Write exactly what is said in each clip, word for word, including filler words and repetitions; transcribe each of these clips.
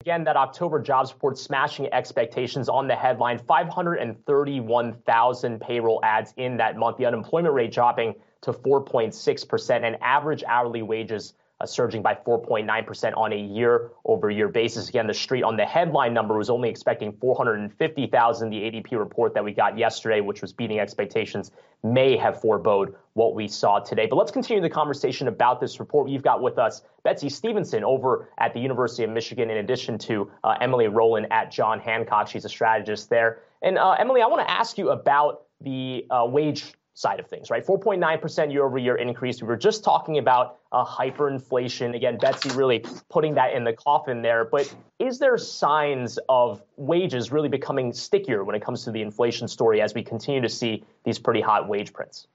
Again, that October jobs report smashing expectations on the headline. five hundred thirty-one thousand payroll adds in that month. The unemployment rate dropping to four point six percent and average hourly wages uh, surging by four point nine percent on a year over year basis. Again, the street on the headline number was only expecting four hundred fifty thousand. The A D P report that we got yesterday, which was beating expectations, may have forebode what we saw today. But let's continue the conversation about this report. We've got with us Betsy Stevenson over at the University of Michigan, in addition to uh, Emily Rowland at John Hancock. She's a strategist there. And uh, Emily, I want to ask you about the uh, wage side of things, right? four point nine percent year over year increase. We were just talking about uh, hyperinflation. Again, Betsy really putting that in the coffin there. But is there signs of wages really becoming stickier when it comes to the inflation story as we continue to see these pretty hot wage prints?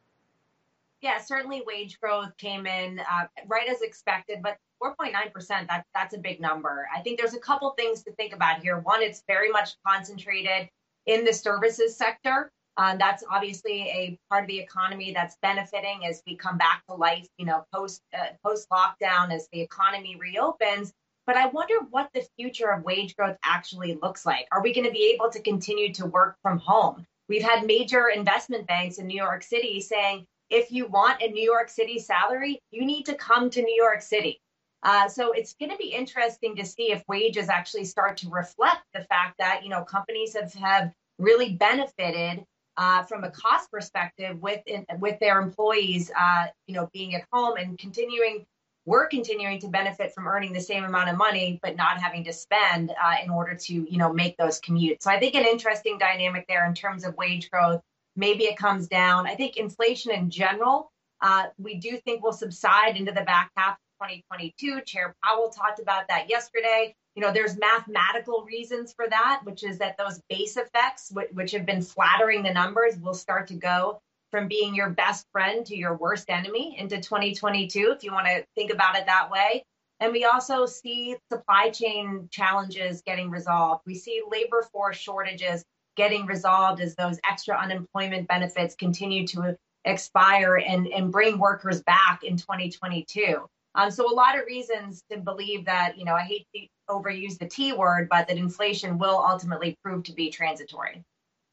Yeah, certainly wage growth came in uh, right as expected, but four point nine percent, that, that's a big number. I think there's a couple things to think about here. One, it's very much concentrated in the services sector. Um, that's obviously a part of the economy that's benefiting as we come back to life, you know, post uh, post lockdown as the economy reopens. But I wonder what the future of wage growth actually looks like. Are we going to be able to continue to work from home? We've had major investment banks in New York City saying, if you want a New York City salary, you need to come to New York City. Uh, so it's going to be interesting to see if wages actually start to reflect the fact that, you know, companies have, have really benefited Uh, from a cost perspective with in, with their employees, uh, you know, being at home and continuing, we're continuing to benefit from earning the same amount of money, but not having to spend uh, in order to, you know, make those commutes. So I think an interesting dynamic there in terms of wage growth. Maybe it comes down. I think inflation in general, uh, we do think will subside into the back half of twenty twenty-two. Chair Powell talked about that yesterday. You know, there's mathematical reasons for that, which is that those base effects, which have been flattering the numbers, will start to go from being your best friend to your worst enemy into twenty twenty-two, if you want to think about it that way. And we also see supply chain challenges getting resolved. We see labor force shortages getting resolved as those extra unemployment benefits continue to expire and, and bring workers back in twenty twenty-two. Um, so a lot of reasons to believe that, you know, I hate to overuse the T word, but that inflation will ultimately prove to be transitory.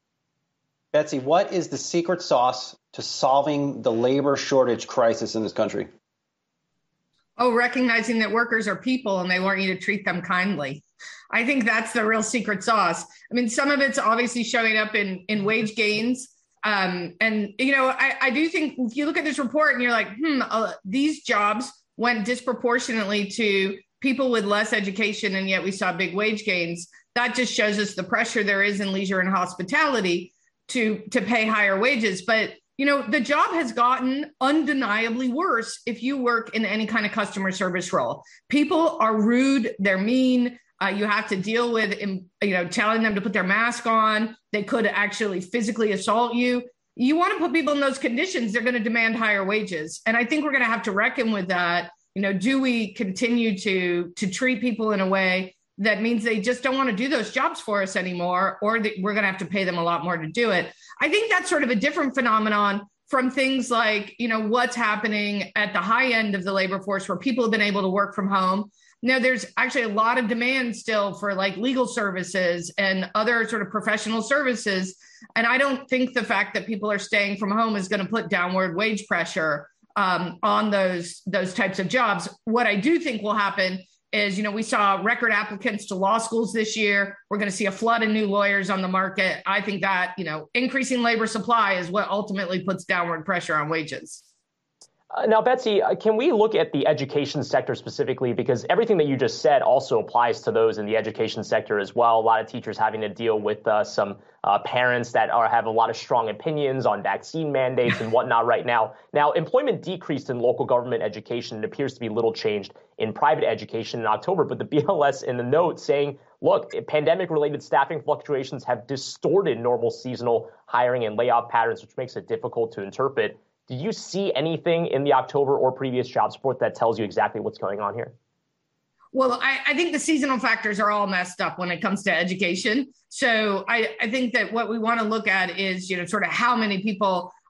Betsy, what is the secret sauce to solving the labor shortage crisis in this country? Oh, recognizing that workers are people and they want you to treat them kindly. I think that's the real secret sauce. I mean, some of it's obviously showing up in, in wage gains. Um, and, you know, I, I do think if you look at this report and you're like, hmm, uh, these jobs went disproportionately to people with less education, and yet we saw big wage gains. That just shows us the pressure there is in leisure and hospitality to, to pay higher wages. But, you know, the job has gotten undeniably worse if you work in any kind of customer service role. People are rude, they're mean. Uh, you have to deal with, you know, telling them to put their mask on. They could actually physically assault you. You want to put people in those conditions, they're going to demand higher wages. And I think we're going to have to reckon with that. You know, do we continue to to treat people in a way that means they just don't want to do those jobs for us anymore, or that we're going to have to pay them a lot more to do it? I think that's sort of a different phenomenon from things like, you know, what's happening at the high end of the labor force where people have been able to work from home. Now, there's actually a lot of demand still for like legal services and other sort of professional services. And I don't think the fact that people are staying from home is going to put downward wage pressure um, on those, those types of jobs. What I do think will happen is, you know, we saw record applicants to law schools this year. We're going to see a flood of new lawyers on the market. I think that, you know, increasing labor supply is what ultimately puts downward pressure on wages. Uh, now, Betsy, uh, can we look at the education sector specifically? Because everything that you just said also applies to those in the education sector as well. A lot of teachers having to deal with uh, some uh, parents that are have a lot of strong opinions on vaccine mandates and whatnot right now. Now, employment decreased in local government education. It appears to be little changed in private education in October. But the B L S in the note saying, look, pandemic-related staffing fluctuations have distorted normal seasonal hiring and layoff patterns, which makes it difficult to interpret. Do you see anything in the October or previous jobs report that tells you exactly what's going on here? Well, I, I think the seasonal factors are all messed up when it comes to education. So I, I think that what we want to look at is, you know, sort of how many people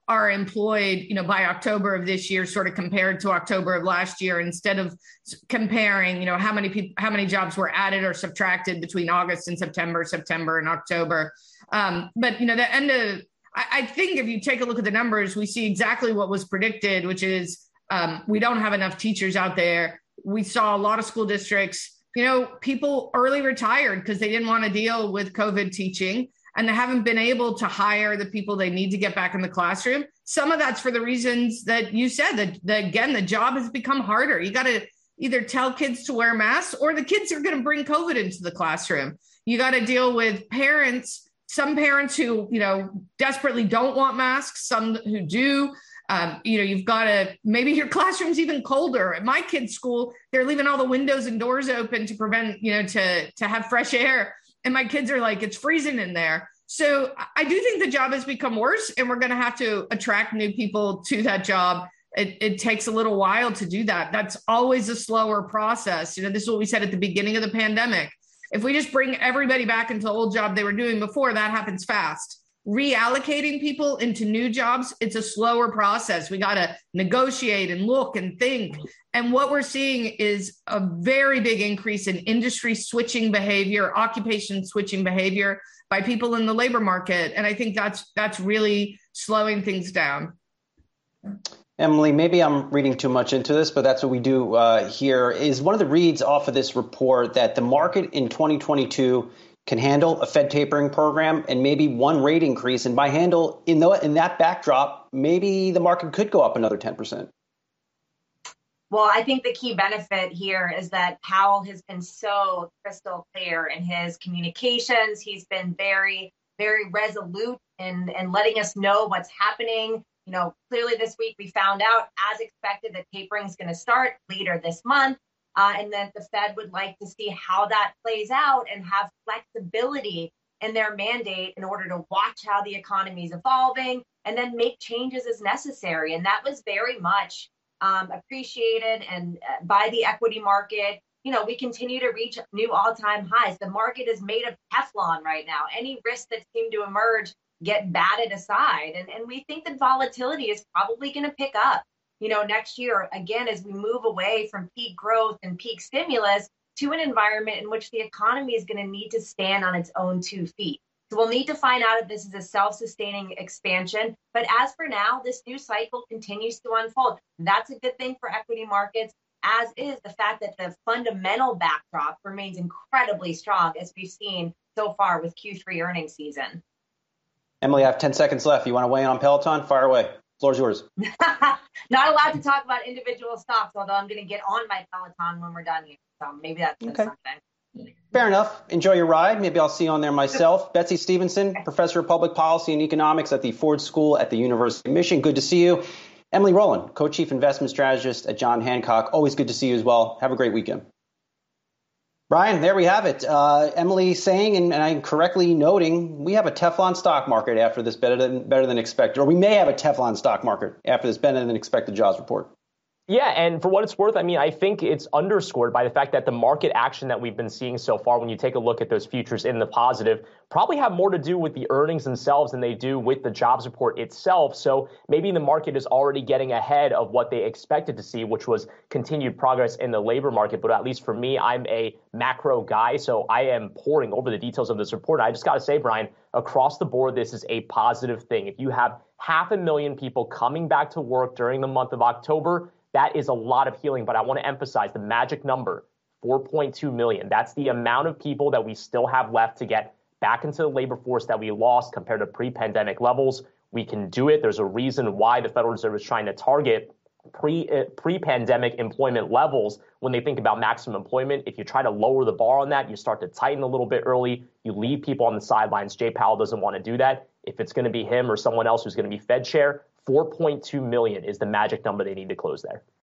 are employed, you know, by October of this year, sort of compared to October of last year, instead of comparing, you know, how many people, how many jobs were added or subtracted between August and September, September and October. Um, but, you know, the end of, I, I think if you take a look at the numbers, we see exactly what was predicted, which is um, we don't have enough teachers out there. We saw a lot of school districts, you know, people early retired because they didn't want to deal with COVID teaching, and they haven't been able to hire the people they need to get back in the classroom. Some of that's for the reasons that you said, that, that again, the job has become harder. You got to either tell kids to wear masks, or the kids are going to bring COVID into the classroom. You got to deal with parents, some parents who, you know, desperately don't want masks, some who do. Um, you know, you've got to, maybe your classroom's even colder. At my kids' school, they're leaving all the windows and doors open to prevent, you know, to, to have fresh air. And my kids are like, it's freezing in there. So I do think the job has become worse, and we're going to have to attract new people to that job. It, it takes a little while to do that. That's always a slower process. You know, this is what we said at the beginning of the pandemic. If we just bring everybody back into the old job they were doing before, that happens fast. Reallocating people into new jobs, it's a slower process. We got to negotiate and look and think. And what we're seeing is a very big increase in industry switching behavior, occupation switching behavior by people in the labor market. And I think that's that's really slowing things down. Emily, maybe I'm reading too much into this, but that's what we do uh, here. Is one of the reads off of this report that the market in twenty twenty-two can handle a Fed tapering program and maybe one rate increase. And by handle, in, the, in that backdrop, maybe the market could go up another ten percent. Well, I think the key benefit here is that Powell has been so crystal clear in his communications. He's been very, very resolute in, in letting us know what's happening. You know, clearly this week we found out, as expected, that tapering is going to start later this month. Uh, and then the Fed would like to see how that plays out and have flexibility in their mandate in order to watch how the economy is evolving and then make changes as necessary. And that was very much um, appreciated and uh, by the equity market. You know, we continue to reach new all-time highs. The market is made of Teflon right now. Any risks that seem to emerge get batted aside. And, and we think that volatility is probably going to pick up. You know, next year, again, as we move away from peak growth and peak stimulus to an environment in which the economy is going to need to stand on its own two feet. So we'll need to find out if this is a self-sustaining expansion. But as for now, this new cycle continues to unfold. That's a good thing for equity markets, as is the fact that the fundamental backdrop remains incredibly strong, as we've seen so far with Q three earnings season. Emily, I have ten seconds left. You want to weigh in on Peloton? Fire away. Floor's yours. Not allowed to talk about individual stocks, although I'm going to get on my Peloton when we're done here. So maybe that's okay. something. Fair enough. Enjoy your ride. Maybe I'll see you on there myself. Betsy Stevenson, professor of public policy and economics at the Ford School at the University of Michigan. Good to see you. Emily Rowland, co-chief investment strategist at John Hancock. Always good to see you as well. Have a great weekend. Brian, there we have it. Uh, Emily saying, and, and I'm correctly noting, we have a Teflon stock market after this better than better than expected, or we may have a Teflon stock market after this better than expected jobs report. Yeah, and for what it's worth, I mean, I think it's underscored by the fact that the market action that we've been seeing so far, when you take a look at those futures in the positive, probably have more to do with the earnings themselves than they do with the jobs report itself. So maybe the market is already getting ahead of what they expected to see, which was continued progress in the labor market. But at least for me, I'm a macro guy, so I am poring over the details of this report. I just got to say, Brian, across the board, this is a positive thing. If you have half a million people coming back to work during the month of October, that is a lot of healing, but I want to emphasize the magic number, four point two million. That's the amount of people that we still have left to get back into the labor force that we lost compared to pre-pandemic levels. We can do it. There's a reason why the Federal Reserve is trying to target pre, uh, pre-pandemic employment levels when they think about maximum employment. If you try to lower the bar on that, you start to tighten a little bit early. You leave people on the sidelines. Jay Powell doesn't want to do that. If it's going to be him or someone else who's going to be Fed chair, four point two million is the magic number they need to close there.